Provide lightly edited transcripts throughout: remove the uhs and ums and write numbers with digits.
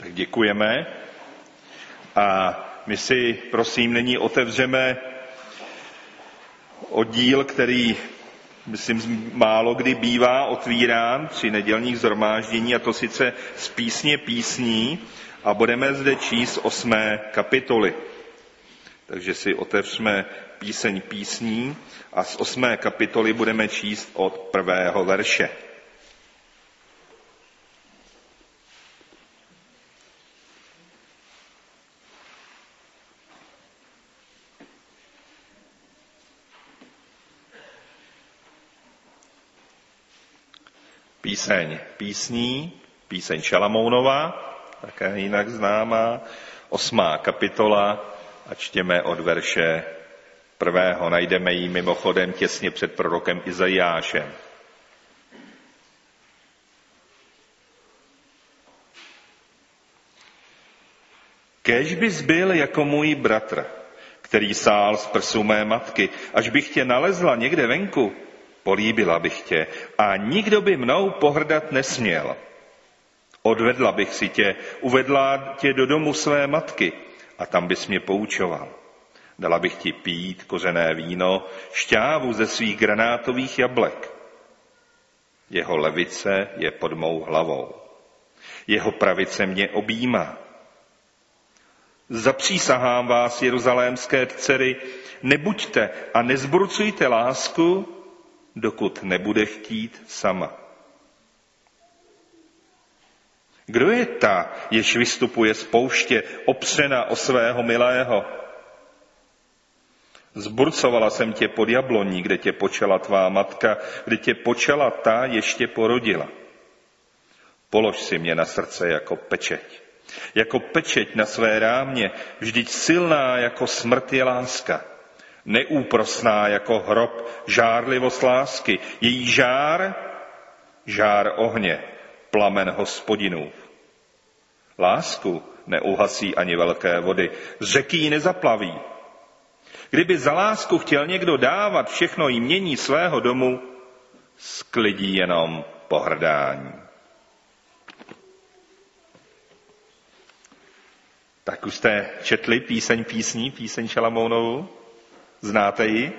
Tak děkujeme. A my si, prosím, nyní otevřeme oddíl, který, myslím, málo kdy bývá otvírán při nedělních shromáždění, a to sice z písně písní, a budeme zde číst 8. kapitoly. Takže si otevřeme píseň písní a z 8. kapitoly budeme číst od 1. verše. Píseň písní, píseň Šalamounova, také jinak známá, 8. kapitola a čtěme od verše 1. Najdeme ji mimochodem těsně před prorokem Izajášem. Kéž bys byl jako můj bratr, který sál z prsou mé matky, až bych tě nalezla někde venku, políbila bych tě a nikdo by mnou pohrdat nesměl. Odvedla bych si tě, uvedla tě do domu své matky a tam bys mě poučoval. Dala bych ti pít kořené víno, šťávu ze svých granátových jablek. Jeho levice je pod mou hlavou. Jeho pravice mě objímá. Zapřísahám vás, jeruzalémské dcery, nebuďte a nezbrucujte lásku, dokud nebude chtít sama. Kdo je ta, jež vystupuje z pouště, opřena o svého milého? Zburcovala jsem tě pod jabloní, kde tě počala tvá matka, kde tě počala ta, jež tě porodila. Polož si mě na srdce jako pečeť na své rámě, vždyť silná jako smrt je láska. Neúprosná jako hrob, žárlivost lásky, její žár ohně, plamen Hospodinův. Lásku neuhasí ani velké vody, řeky ji nezaplaví. Kdyby za lásku chtěl někdo dávat všechno jmění svého domu, sklidí jenom pohrdání. Tak už jste četli píseň písní, píseň Šalamounovu? Znáte ji?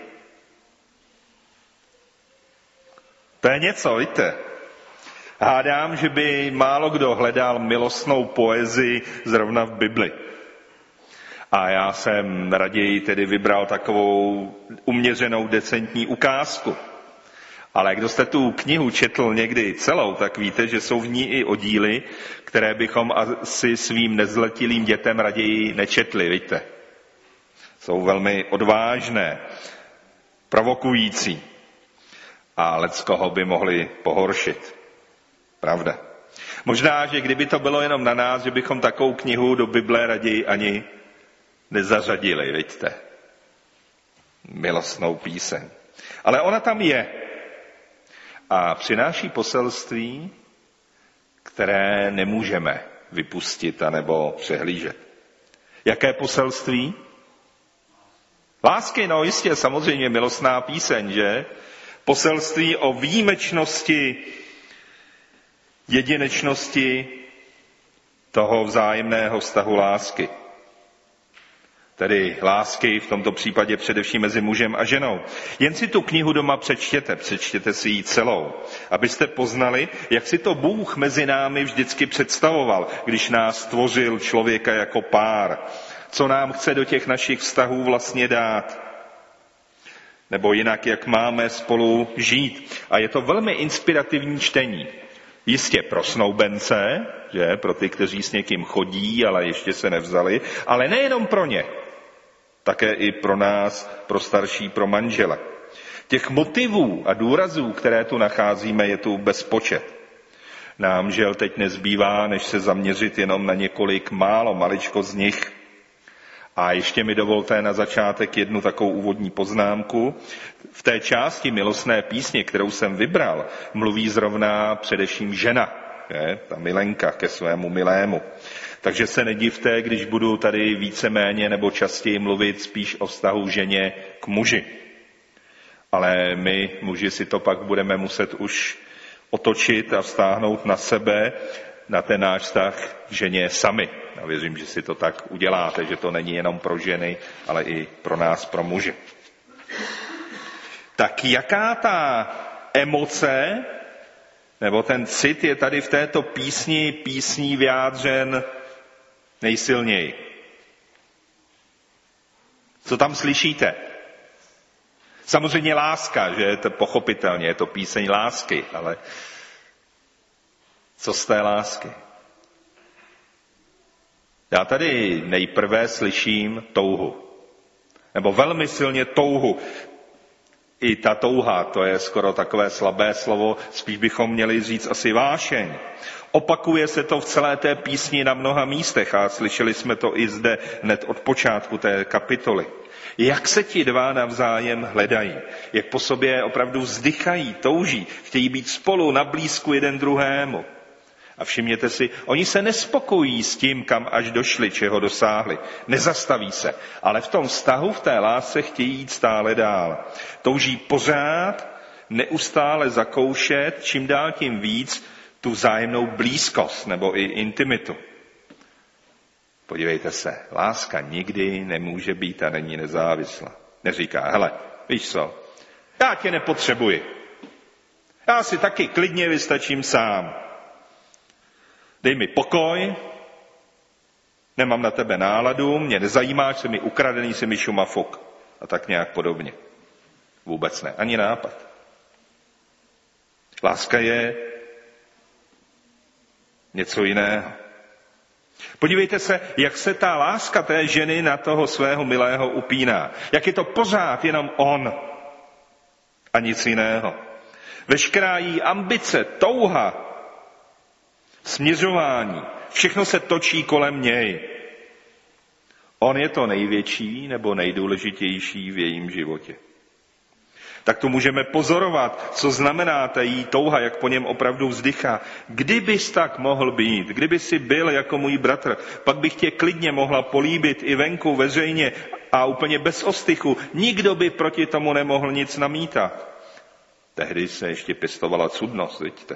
To je něco, víte. Hádám, že by málo kdo hledal milostnou poezii zrovna v Bibli. A já jsem raději tedy vybral takovou uměřenou decentní ukázku. Ale kdo jste tu knihu četl někdy celou, tak víte, že jsou v ní i oddíly, které bychom asi svým nezletilým dětem raději nečetli, víte. Jsou velmi odvážné, provokující a leckoho by mohli pohoršit. Pravda. Možná, že kdyby to bylo jenom na nás, že bychom takovou knihu do Bible raději ani nezařadili, vidíte. Milostnou píseň. Ale ona tam je a přináší poselství, které nemůžeme vypustit anebo přehlížet. Jaké poselství? Lásky, no jistě, samozřejmě milostná píseň, že? Poselství o výjimečnosti, jedinečnosti toho vzájemného vztahu lásky. Tedy lásky v tomto případě především mezi mužem a ženou. Jen si tu knihu doma přečtěte si ji celou, abyste poznali, jak si to Bůh mezi námi vždycky představoval, když nás stvořil člověka jako pár. Co nám chce do těch našich vztahů vlastně dát. Nebo jinak, jak máme spolu žít. A je to velmi inspirativní čtení. Jistě pro snoubence, že? Pro ty, kteří s někým chodí, ale ještě se nevzali, ale nejenom pro ně. Také i pro nás, pro starší, pro manžele. Těch motivů a důrazů, které tu nacházíme, je tu bezpočet. Nám žel teď nezbývá, než se zaměřit jenom na několik maličko z nich. A ještě mi dovolte na začátek jednu takovou úvodní poznámku. V té části milostné písně, kterou jsem vybral, mluví zrovna především žena, je? Ta milenka ke svému milému. Takže se nedivte, když budu tady víceméně nebo častěji mluvit spíš o vztahu ženě k muži. Ale my, muži, si to pak budeme muset už otočit a vztáhnout na sebe na ten náš vztah k ženě sami. A věřím, že si to tak uděláte, že to není jenom pro ženy, ale i pro nás, pro muže. Tak jaká ta emoce, nebo ten cit je tady v této písní vyjádřen nejsilněji? Co tam slyšíte? Samozřejmě láska, že je to pochopitelně, je to píseň lásky, ale co z té lásky? Já tady nejprve slyším touhu. Nebo velmi silně touhu. I ta touha, to je skoro takové slabé slovo, spíš bychom měli říct asi vášeň. Opakuje se to v celé té písni na mnoha místech a slyšeli jsme to i zde hned od počátku té kapitoly. Jak se ti dva navzájem hledají, jak po sobě opravdu vzdychají, touží, chtějí být spolu na blízku jeden druhému. A všimněte si, oni se nespokojí s tím, kam až došli, čeho dosáhli. Nezastaví se, ale v tom vztahu, v té lásce chtějí jít stále dál. Touží pořád, neustále zakoušet, čím dál tím víc, tu vzájemnou blízkost nebo i intimitu. Podívejte se, láska nikdy nemůže být a není nezávislá. Neříká, hele, víš co, já tě nepotřebuji. Já si taky klidně vystačím sám. Dej mi pokoj, nemám na tebe náladu, mě nezajímáš, jsi mi ukradený, jsi mi šumafuk. A tak nějak podobně. Vůbec ne, ani nápad. Láska je něco jiného. Podívejte se, jak se ta láska té ženy na toho svého milého upíná. Jak je to pořád jenom on a nic jiného. Veškerá jí ambice, touha, směřování, všechno se točí kolem něj. On je to největší nebo nejdůležitější v jejím životě. Tak to můžeme pozorovat, co znamená ta jí touha, jak po něm opravdu vzdychá. Kdybys tak mohl být, kdyby si byl jako můj bratr, pak bych tě klidně mohla políbit i venku, veřejně a úplně bez ostychu. Nikdo by proti tomu nemohl nic namítat. Tehdy se ještě pěstovala cudnost, vidíte.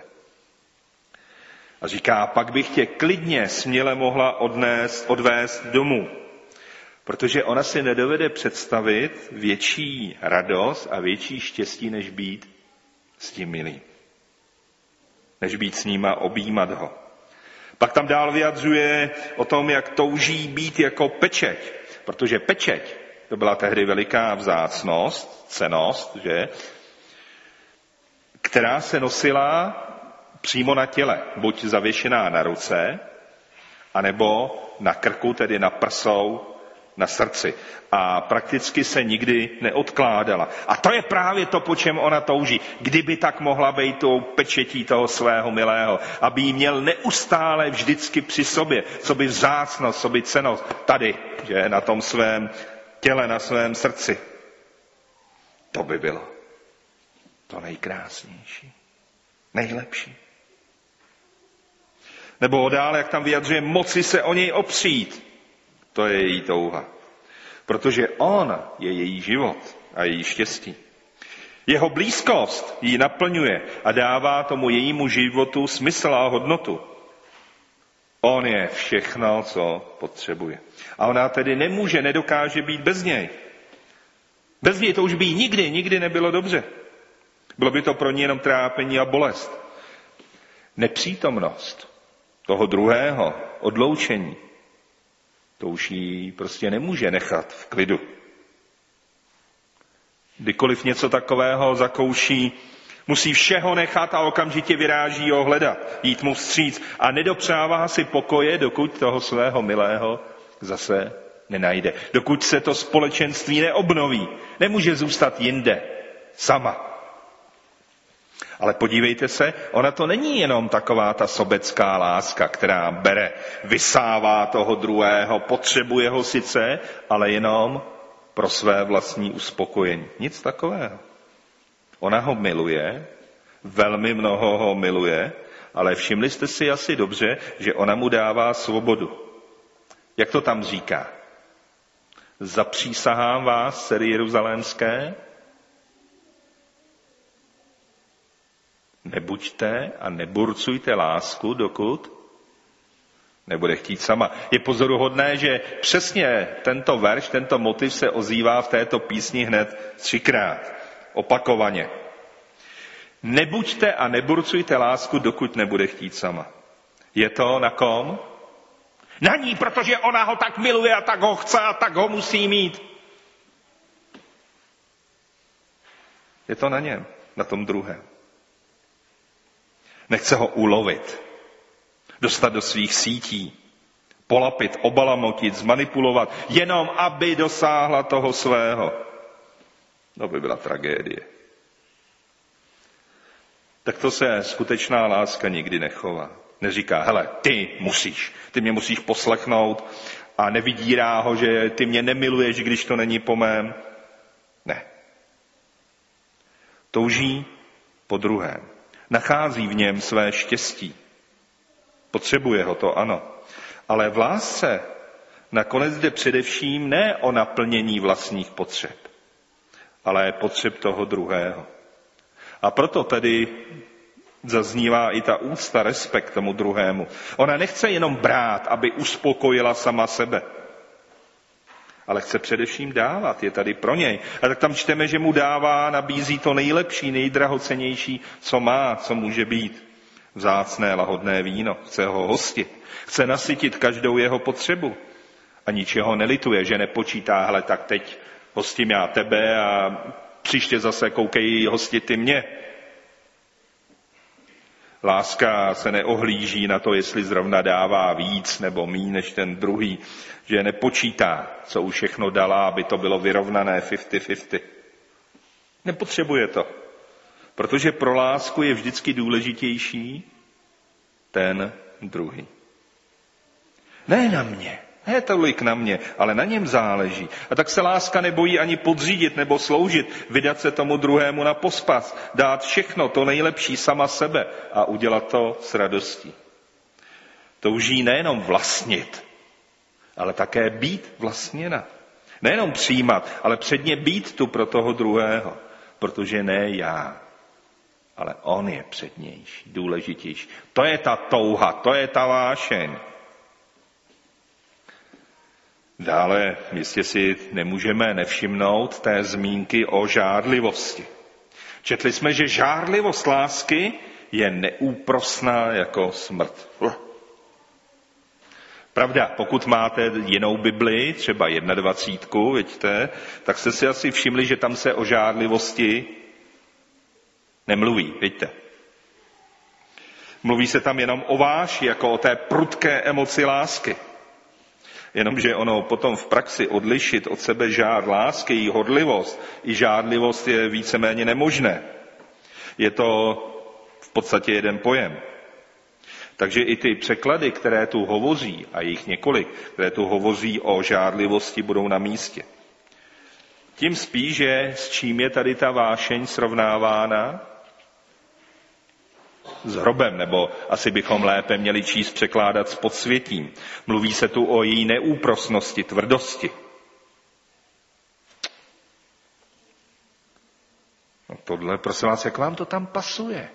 A říká, pak bych tě klidně, směle mohla odvést domů. Protože ona si nedovede představit větší radost a větší štěstí, než být s tím milým. Než být s ním a objímat ho. Pak tam dál vyjadřuje o tom, jak touží být jako pečeť. Protože pečeť, to byla tehdy veliká vzácnost, cennost, že? Která se nosila přímo na těle, buď zavěšená na ruce, anebo na krku, tedy na prsou, na srdci. A prakticky se nikdy neodkládala. A to je právě to, po čem ona touží. Kdyby tak mohla být tou pečetí toho svého milého, aby jí měl neustále vždycky při sobě, co by vzácnost, co by cennost, tady, že na tom svém těle, na svém srdci. To by bylo to nejkrásnější, nejlepší. Nebo dále, jak tam vyjadřuje, moci se o něj opřít. To je její touha. Protože on je její život a její štěstí. Jeho blízkost ji naplňuje a dává tomu jejímu životu smysl a hodnotu. On je všechno, co potřebuje. A ona tedy nedokáže být bez něj. Bez něj to už by nikdy nebylo dobře. Bylo by to pro ní jenom trápení a bolest. Nepřítomnost toho druhého, odloučení, to už jí prostě nemůže nechat v klidu. Kdykoliv něco takového zakouší, musí všeho nechat a okamžitě vyráží ho hledat, jít mu vstříc a nedopřává si pokoje, dokud toho svého milého zase nenajde. Dokud se to společenství neobnoví, nemůže zůstat jinde, sama. Ale podívejte se, ona to není jenom taková ta sobecká láska, která bere, vysává toho druhého, potřebuje ho sice, ale jenom pro své vlastní uspokojení. Nic takového. Ona ho miluje, velmi mnoho ho miluje, ale všimli jste si asi dobře, že ona mu dává svobodu. Jak to tam říká? Zapřísahám vás, dcery jeruzalémské, nebuďte a neburcujte lásku, dokud nebude chtít sama. Je pozoruhodné, že přesně tento verš, tento motiv se ozývá v této písni hned 3krát, opakovaně. Nebuďte a neburcujte lásku, dokud nebude chtít sama. Je to na kom? Na ní, protože ona ho tak miluje a tak ho chce a tak ho musí mít. Je to na něm, na tom druhém. Nechce ho ulovit, dostat do svých sítí, polapit, obalamotit, zmanipulovat, jenom aby dosáhla toho svého. To by byla tragédie. Tak to se skutečná láska nikdy nechová. Neříká, hele, ty mě musíš poslechnout a nevydírá ho, že ty mě nemiluješ, když to není po mém. Ne. Touží po druhém. Nachází v něm své štěstí. Potřebuje ho, to ano. Ale v lásce nakonec jde především ne o naplnění vlastních potřeb, ale potřeb toho druhého. A proto tedy zaznívá i ta úcta, respekt tomu druhému. Ona nechce jenom brát, aby uspokojila sama sebe, ale chce především dávat, je tady pro něj. A tak tam čteme, že mu dává, nabízí to nejlepší, nejdrahocennější, co má, co může být. Vzácné, lahodné víno. Chce ho hostit. Chce nasytit každou jeho potřebu. A ničeho nelituje, že nepočítá, hele, tak teď hostím já tebe a příště zase koukej hostit ty mě. Láska se neohlíží na to, jestli zrovna dává víc nebo míň než ten druhý, že nepočítá, co už všechno dala, aby to bylo vyrovnané 50-50. Nepotřebuje to, protože pro lásku je vždycky důležitější ten druhý. Ne na mě, ne tolik na mě, ale na něm záleží. A tak se láska nebojí ani podřídit nebo sloužit, vydat se tomu druhému na pospas, dát všechno, to nejlepší sama sebe a udělat to s radostí. Touží nejenom vlastnit, ale také být vlastněna. Nejenom přijímat, ale předně být tu pro toho druhého, protože ne já, ale on je přednější, důležitější. To je ta touha, to je ta vášeň. Dále jistě si nemůžeme nevšimnout té zmínky o žárlivosti. Četli jsme, že žárlivost lásky je neúprosná jako smrt. Pravda, pokud máte jinou Bibli, třeba 21, vidíte, tak jste si asi všimli, že tam se o žárlivosti nemluví, vidíte. Mluví se tam jenom o váši, jako o té prudké emoci lásky. Jenomže ono potom v praxi odlišit od sebe žár lásky, její horlivost i žárlivost je víceméně nemožné. Je to v podstatě jeden pojem. Takže i ty překlady, které tu hovoří, a jich několik, které tu hovoří o žárlivosti, budou na místě. Tím spíš, že s čím je tady ta vášeň srovnávána? S hrobem, nebo asi bychom lépe měli číst překládat s podsvětím. Mluví se tu o její neúprosnosti, tvrdosti. No tohle, prosím vás, jak vám to tam pasuje?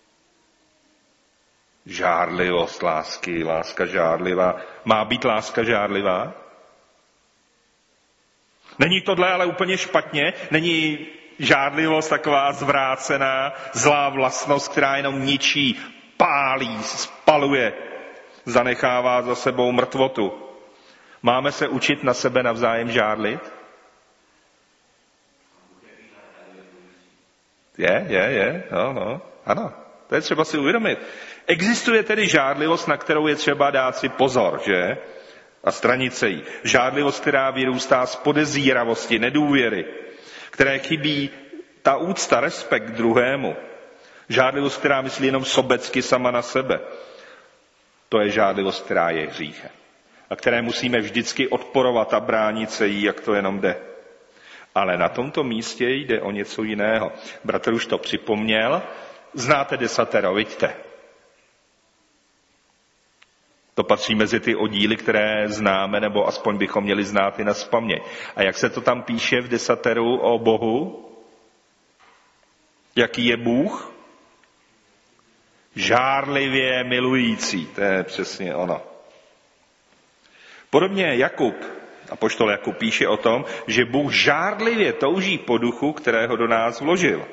Žárlivost lásky, láska žárlivá. Má být láska žárlivá? Není tohle ale úplně špatně? Není žárlivost taková zvrácená, zlá vlastnost, která jenom ničí, pálí, spaluje, zanechává za sebou mrtvotu. Máme se učit na sebe navzájem žárlit? No, ano, to je třeba si uvědomit. Existuje tedy žárlivost, na kterou je třeba dát si pozor, že? A stranit se jí. Žárlivost, která vyrůstá z podezíravosti, nedůvěry, které chybí ta úcta, respekt k druhému. Žárlivost, která myslí jenom sobecky sama na sebe. To je žárlivost, která je hříchem. A které musíme vždycky odporovat a bránit se jí, jak to jenom jde. Ale na tomto místě jde o něco jiného. Bratr už to připomněl. Znáte desatero, vidíte? To patří mezi ty oddíly, které známe, nebo aspoň bychom měli znát i nazpaměť. A jak se to tam píše v desateru o Bohu? Jaký je Bůh? Žárlivě milující. To je přesně ono. Podobně apoštol Jakub píše o tom, že Bůh žárlivě touží po duchu, kterého do nás vložil.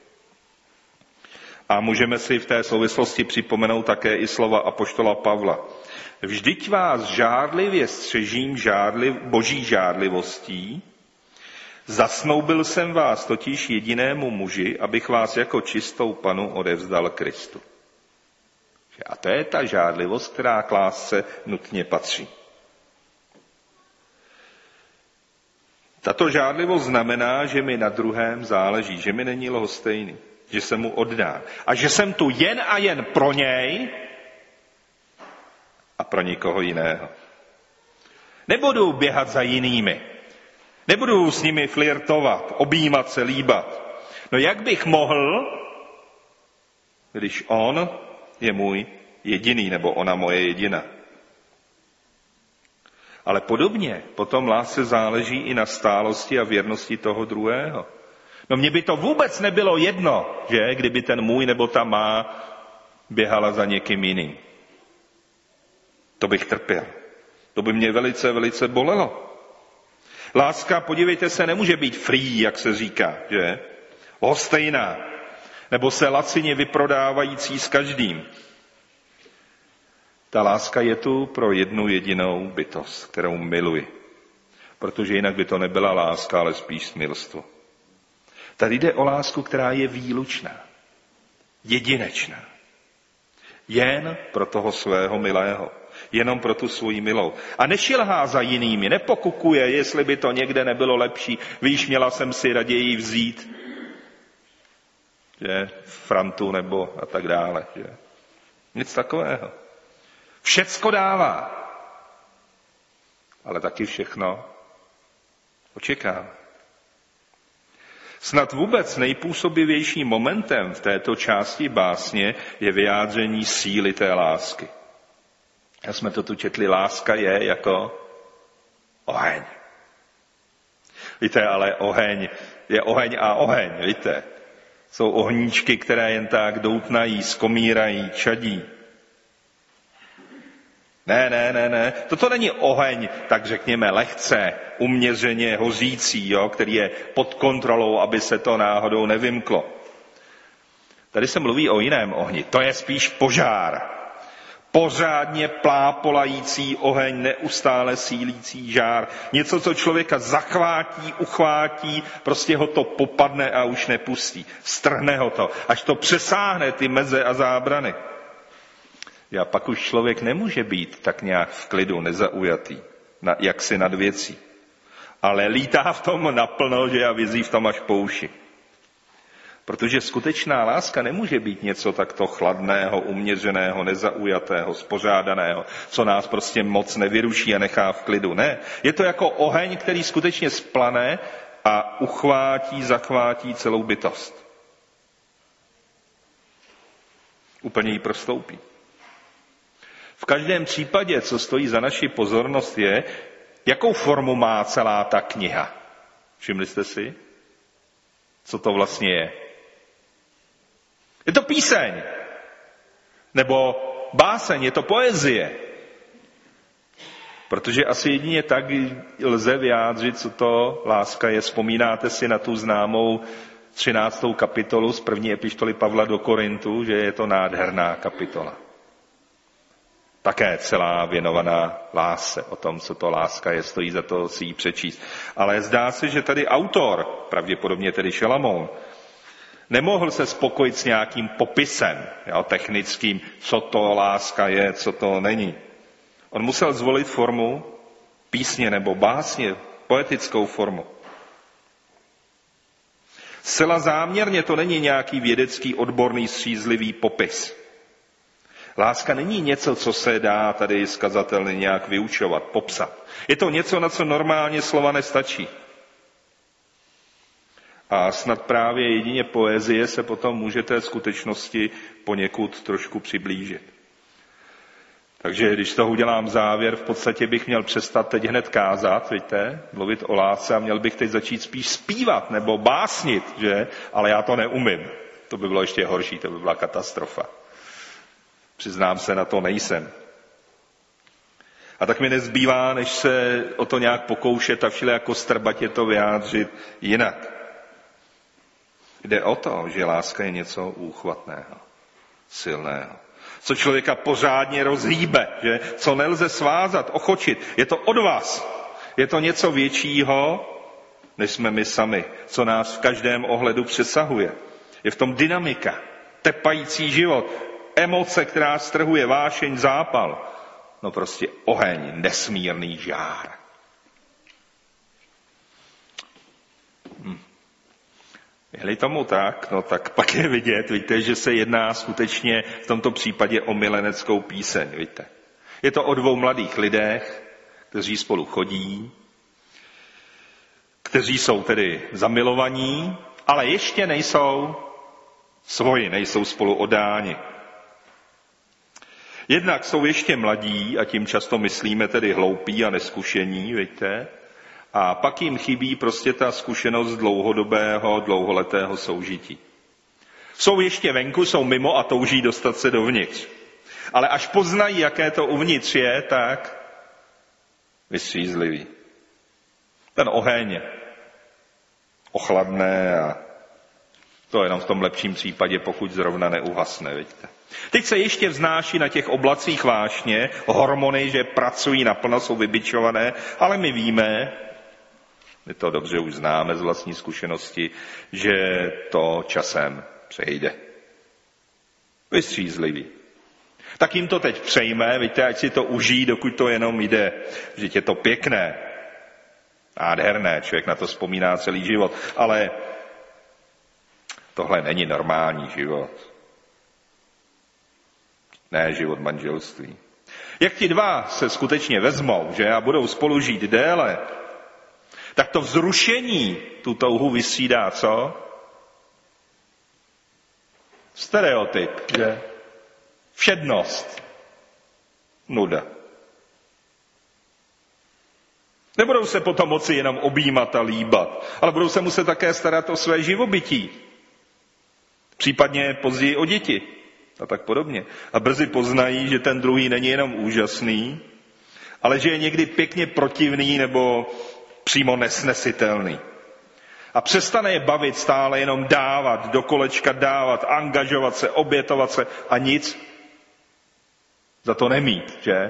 A můžeme si v té souvislosti připomenout také i slova apoštola Pavla. Vždyť vás žárlivě střežím boží žárlivostí, zasnoubil jsem vás totiž jedinému muži, abych vás jako čistou panu odevzdal Kristu. A to je ta žárlivost, která k lásce nutně patří. Tato žárlivost znamená, že mi na druhém záleží, že mi není lhostejný, že se mu oddám a že jsem tu jen a jen pro něj a pro nikoho jiného. Nebudu běhat za jinými, nebudu s nimi flirtovat, objímat se, líbat. No jak bych mohl, když on je můj jediný, nebo ona moje jediná. Ale podobně potom lásce záleží i na stálosti a věrnosti toho druhého. No mně by to vůbec nebylo jedno, že, kdyby ten můj nebo ta má běhala za někým jiným. To bych trpěl. To by mě velice, velice bolelo. Láska, podívejte se, nemůže být free, jak se říká, že? Lhostejná. Nebo se lacině vyprodávající s každým. Ta láska je tu pro jednu jedinou bytost, kterou miluji. Protože jinak by to nebyla láska, ale spíš smilstvo. Tady jde o lásku, která je výlučná, jedinečná. Jen pro toho svého milého. Jenom pro tu svoji milou. A nešilhá za jinými, nepokukuje, jestli by to někde nebylo lepší. Víš, měla jsem si raději vzít, že, Frantu nebo a tak dále. Že. Nic takového. Všecko dává, ale taky všechno očekává. Snad vůbec nejpůsobivějším momentem v této části básně je vyjádření síly té lásky. Já jsme to tu četli, láska je jako oheň. Víte, ale oheň je oheň a oheň, víte. Jsou ohníčky, které jen tak doutnají, skomírají, čadí. Ne. Toto není oheň, tak řekněme, lehce, uměřeně hořící, jo, který je pod kontrolou, aby se to náhodou nevymklo. Tady se mluví o jiném ohni. To je spíš požár. Pořádně plápolající oheň, neustále sílící žár. Něco, co člověka zachvátí, uchvátí, prostě ho to popadne a už nepustí. Strhne ho to, až to přesáhne ty meze a zábrany. A pak už člověk nemůže být tak nějak v klidu, nezaujatý, jaksi nad věcí. Ale lítá v tom naplno, že a vizí v tom až po uši. Protože skutečná láska nemůže být něco takto chladného, uměřeného, nezaujatého, spořádaného, co nás prostě moc nevyruší a nechá v klidu. Ne, je to jako oheň, který skutečně splane a uchvátí, zachvátí celou bytost. Úplně ji prostoupí. V každém případě, co stojí za naši pozornost, je, jakou formu má celá ta kniha. Všimli jste si? Co to vlastně je? Je to píseň. Nebo báseň, je to poezie. Protože asi jedině tak lze vyjádřit, co to láska je. Vzpomínáte si na tu známou 13. kapitolu z první epištoly Pavla do Korintu, že je to nádherná kapitola. Také celá věnovaná lásce, o tom, co to láska je, stojí za to si ji přečíst. Ale zdá se, že tady autor, pravděpodobně tedy Šalamoun, nemohl se spokojit s nějakým popisem, technickým, co to láska je, co to není. On musel zvolit formu písně nebo básně, poetickou formu. Zcela záměrně to není nějaký vědecký, odborný, střízlivý popis. Láska není něco, co se dá tady skazatelně nějak vyučovat, popsat. Je to něco, na co normálně slova nestačí. A snad právě jedině poezie se potom může té skutečnosti poněkud trošku přiblížit. Takže když z toho udělám závěr, v podstatě bych měl přestat teď hned kázat, víte, mluvit o lásce a měl bych teď začít spíš zpívat nebo básnit, že? Ale já to neumím. To by bylo ještě horší, to by byla katastrofa. Přiznám se, na to nejsem. A tak mi nezbývá, než se o to nějak pokoušet a všelijako strbatě to vyjádřit jinak. Jde o to, že láska je něco úchvatného, silného, co člověka pořádně rozhýbe, že? Co nelze svázat, ochočit. Je to od vás. Je to něco většího, než jsme my sami, co nás v každém ohledu přesahuje. Je v tom dynamika, tepající život, emoce, která strhuje, vášeň, zápal. No prostě oheň, nesmírný žár. Je-li tomu tak, no tak pak je vidět, víte, že se jedná skutečně v tomto případě o mileneckou píseň, víte. Je to o dvou mladých lidech, kteří spolu chodí, kteří jsou tedy zamilovaní, ale ještě nejsou svoji, nejsou spolu oddáni. Jednak jsou ještě mladí, a tím často myslíme tedy hloupí a neskušení, víte, a pak jim chybí prostě ta zkušenost dlouholetého soužití. Jsou ještě venku, jsou mimo a touží dostat se dovnitř. Ale až poznají, jaké to uvnitř je, tak vystřízliví. Ten oheň ochladne a to jenom v tom lepším případě, pokud zrovna neuhasne, vidíte. Teď se ještě vznáší na těch oblacích vášně, hormony, že pracují naplno, jsou vybičované, ale my víme, my to dobře už známe z vlastní zkušenosti, že to časem přejde. Vystřízliví. Tak jim to teď přejme, víte, ať si to užijí, dokud to jenom jde. Že je to pěkné, nádherné, člověk na to vzpomíná celý život, ale tohle není normální život. Ne život manželství. Jak ti dva se skutečně vezmou, že a budou spolu žít déle, tak to vzrušení tu touhu vystřídá co? Stereotyp, že? Všednost. Nuda. Nebudou se potom moci jenom objímat a líbat, ale budou se muset také starat o své živobytí. Případně později o děti a tak podobně. A brzy poznají, že ten druhý není jenom úžasný, ale že je někdy pěkně protivný nebo přímo nesnesitelný. A přestane je bavit stále jenom dávat, do kolečka dávat, angažovat se, obětovat se a nic za to nemít, že?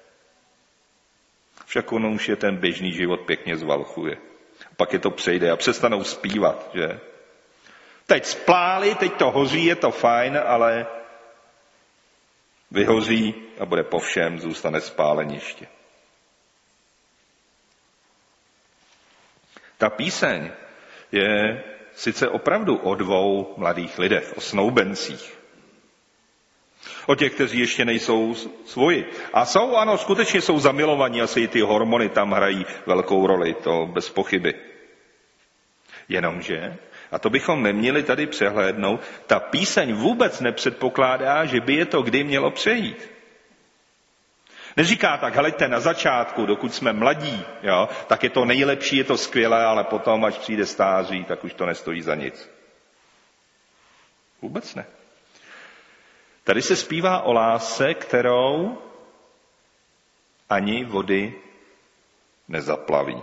Však ono už je ten běžný život pěkně zvalchuje. Pak je to přejde a přestanou zpívat, že? Teď spláli, teď to hoří, je to fajn, ale vyhoří a bude po všem, zůstane spáleniště. Ta píseň je sice opravdu o dvou mladých lidech, o snoubencích. O těch, kteří ještě nejsou svoji. A jsou, ano, skutečně jsou zamilovaní, asi i ty hormony tam hrají velkou roli, to bez pochyby. Jenomže, a to bychom neměli tady přehlédnout, ta píseň vůbec nepředpokládá, že by je to kdy mělo přejít. Neříká tak, hleďte, na začátku, dokud jsme mladí, jo, tak je to nejlepší, je to skvělé, ale potom, až přijde stáří, tak už to nestojí za nic. Vůbec ne. Tady se zpívá o lásce, kterou ani vody nezaplaví.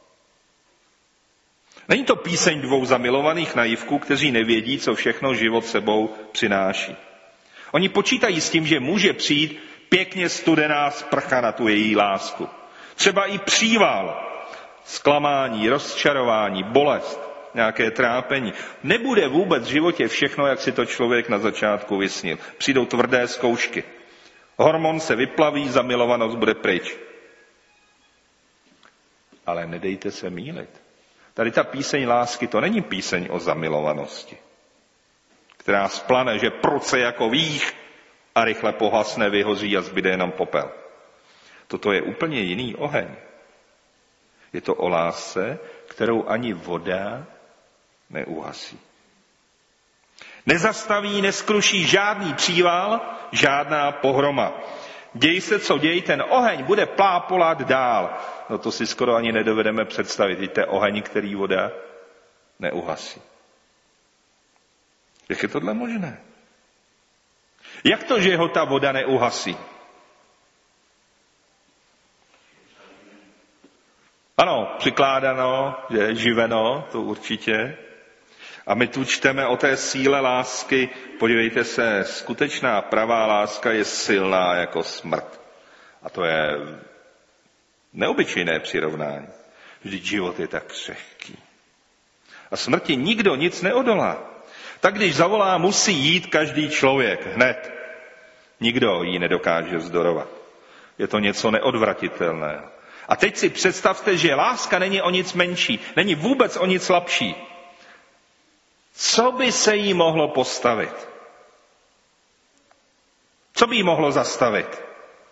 Není to píseň dvou zamilovaných naivků, kteří nevědí, co všechno život sebou přináší. Oni počítají s tím, že může přijít pěkně studená sprcha na tu její lásku. Třeba i příval, zklamání, rozčarování, bolest, nějaké trápení. Nebude vůbec v životě všechno, jak si to člověk na začátku vysnil. Přijdou tvrdé zkoušky. Hormon se vyplaví, zamilovanost bude pryč. Ale nedejte se mýlit. Tady ta píseň lásky, to není píseň o zamilovanosti, která splane, že pruce jako vích a rychle pohasne, vyhoří a zbyde jenom popel. Toto je úplně jiný oheň. Je to o lásce, kterou ani voda neuhasí. Nezastaví, neskruší žádný příval, žádná pohroma. Děj se, co děj, ten oheň bude plápolat dál. No to si skoro ani nedovedeme představit. Víte, oheň, který voda neuhasí. Jak je tohle možné? Jak to, že ho ta voda neuhasí? přikládáno, že živeno, to určitě. A my tu čteme o té síle lásky. Podívejte se, skutečná pravá láska je silná jako smrt. A to je neobyčejné přirovnání. Vždyť život je tak křehký. A smrti nikdo nic neodolá. Tak když zavolá, musí jít každý člověk hned. Nikdo ji nedokáže vzdorovat. Je to něco neodvratitelného. A teď si představte, že láska není o nic menší, není vůbec o nic slabší. Co by se jí mohlo postavit? Co by jí mohlo zastavit?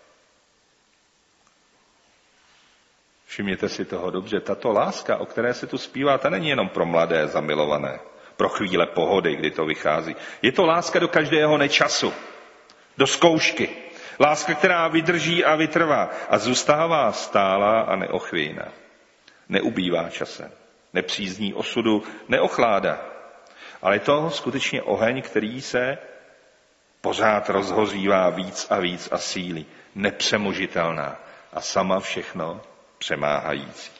Všimněte si toho dobře, tato láska, o které se tu zpívá, ta není jenom pro mladé zamilované, pro chvíle pohody, kdy to vychází. Je to láska do každého nečasu, do zkoušky. Láska, která vydrží a vytrvá a zůstává stálá a neochvějná. Neubývá časem, nepřízní osudu, neochládá. Ale je to skutečně oheň, který se pořád rozhořívá víc a víc a sílí. Nepřemožitelná a sama všechno přemáhající.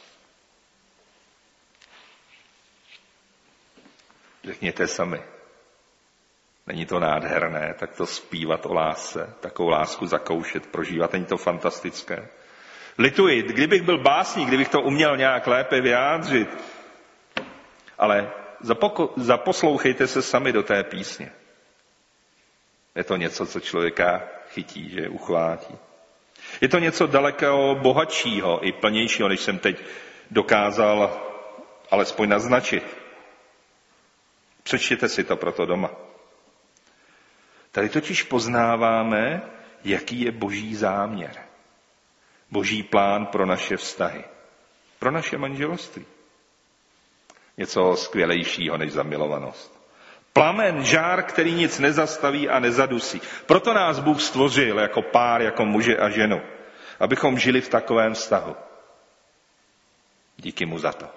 Řekněte sami. Není to nádherné, tak to zpívat o lásce, takovou lásku zakoušet, prožívat, není to fantastické. Lituji, kdybych byl básník, kdybych to uměl nějak lépe vyjádřit, ale zaposlouchejte se sami do té písně. Je to něco, co člověka chytí, že uchvátí. Je to něco dalekého bohatšího i plnějšího, než jsem teď dokázal alespoň naznačit. Přečtěte si to proto doma. Tady totiž poznáváme, jaký je boží záměr. Boží plán pro naše vztahy. Pro naše manželství. Něco skvělejšího než zamilovanost. Plamen, žár, který nic nezastaví a nezadusí. Proto nás Bůh stvořil jako pár, jako muže a ženu. Abychom žili v takovém vztahu. Díky mu za to.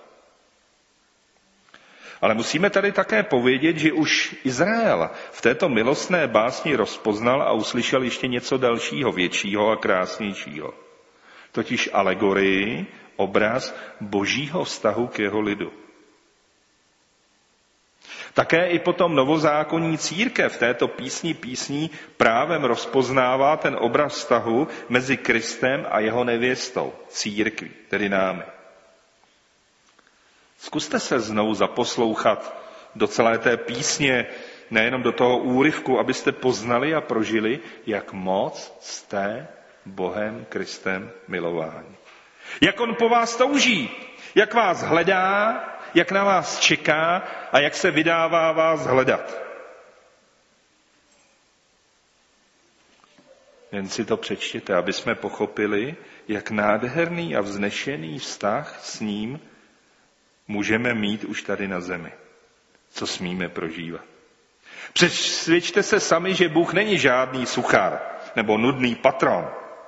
Ale musíme tady také povědět, že už Izrael v této milostné básni rozpoznal a uslyšel ještě něco dalšího, většího a krásnějšího. Totiž alegorii, obraz božího vztahu k jeho lidu. Také i potom novozákonní církev v této písní právem rozpoznává ten obraz vztahu mezi Kristem a jeho nevěstou, církví, tedy námi. Zkuste se znovu zaposlouchat do celé té písně, nejenom do toho úryvku, abyste poznali a prožili, jak moc jste Bohem Kristem milováni. Jak on po vás touží, jak vás hledá, jak na vás čeká a jak se vydává vás hledat. Jen si to přečtěte, aby jsme pochopili, jak nádherný a vznešený vztah s ním můžeme mít už tady na zemi. Co smíme prožívat. Přesvědčte se sami, že Bůh není žádný suchár nebo nudný patron.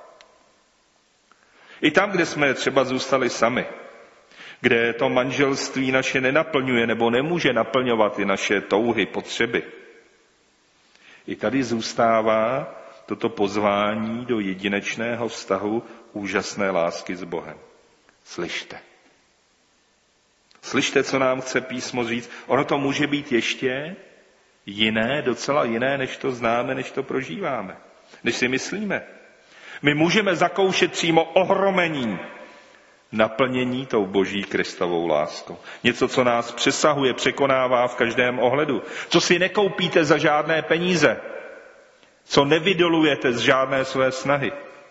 I tam, kde jsme třeba zůstali sami, kde to manželství naše nenaplňuje nebo nemůže naplňovat i naše touhy, potřeby. I tady zůstává toto pozvání do jedinečného vztahu úžasné lásky s Bohem. Slyšte. Slyšte, co nám chce písmo říct. Ono to může být ještě jiné, docela jiné, než to známe, než to prožíváme, než si myslíme. My můžeme zakoušet přímo ohromení naplnění tou boží Kristovou láskou. Něco, co nás přesahuje, překonává v každém ohledu. Co si nekoupíte za žádné peníze. Co nevydolujete z žádné své snahy.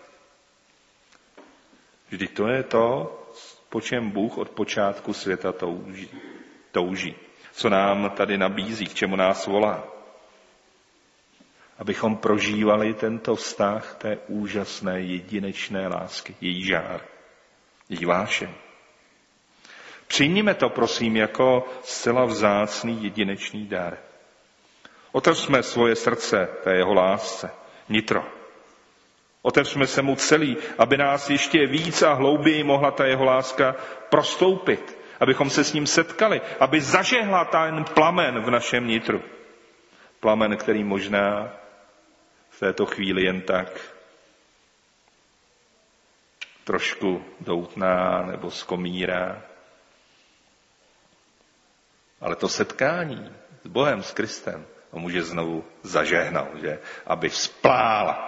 Vždyť to je to, po čem Bůh od počátku světa touží. Co nám tady nabízí, k čemu nás volá. Abychom prožívali tento vztah té úžasné jedinečné lásky, její žár, její vášeň. Přijměme to, prosím, jako zcela vzácný jedinečný dar. Otevřme svoje srdce té jeho lásce, nitro. Otevřme se mu celý, aby nás ještě víc a hlouběji mohla ta jeho láska prostoupit, abychom se s ním setkali, aby zažehla ten plamen v našem nitru. Plamen, který možná v této chvíli jen tak trošku doutná nebo skomírá. Ale to setkání s Bohem, s Kristem, ho může znovu zažehnat, že? Aby vzplála.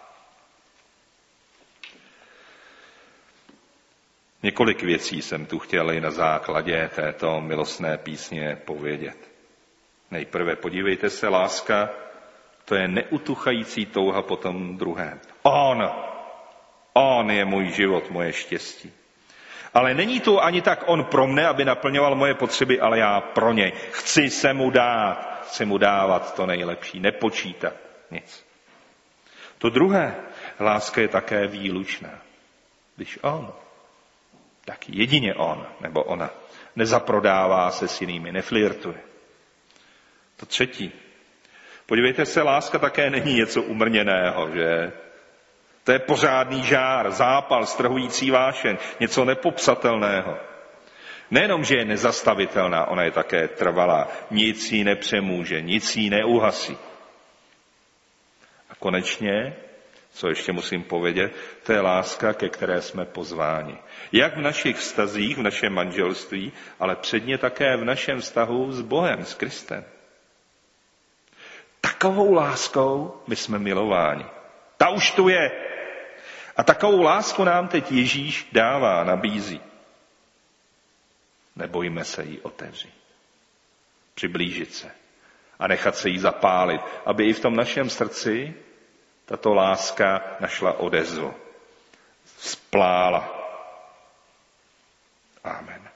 Několik věcí jsem tu chtěl i na základě této milostné písně povědět. Nejprve podívejte se, láska, to je neutuchající touha po tom druhém. On je můj život, moje štěstí. Ale není to ani tak on pro mne, aby naplňoval moje potřeby, ale já pro něj. Chci mu dávat to nejlepší, nepočítat nic. To druhé, láska je také výlučná. Když on, tak jedině on nebo ona nezaprodává se s jinými, neflirtuje. To třetí, podívejte se, láska také není něco umrněného, že? To je pořádný žár, zápal, strhující vášeň, něco nepopsatelného. Nejenom, že je nezastavitelná, ona je také trvalá. Nic jí nepřemůže, nic jí neuhasí. A konečně, co ještě musím povědět, to je láska, ke které jsme pozváni. Jak v našich vztazích, v našem manželství, ale předně také v našem vztahu s Bohem, s Kristem. Takovou láskou my jsme milováni. Ta už tu je. A takovou lásku nám teď Ježíš dává, nabízí. Nebojme se jí otevřít. Přiblížit se a nechat se jí zapálit, aby i v tom našem srdci tato láska našla odezvu. Vzplála. Amen.